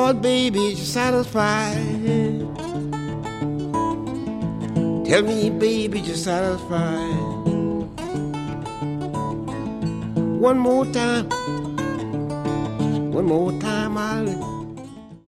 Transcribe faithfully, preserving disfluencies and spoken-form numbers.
Lord, baby, you're satisfied. Tell me, baby, you're satisfied. One more time, one more time, I'll